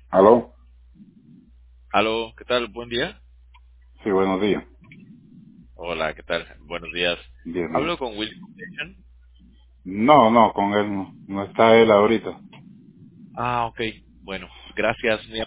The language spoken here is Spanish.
¿Aló? Aló, ¿qué tal? Buen día. Sí, buenos días. Hola, ¿qué tal? Buenos días. Bien, bien. Hablo con William Station. No, no, con él no. No está él ahorita. Ah, ok. Bueno, gracias.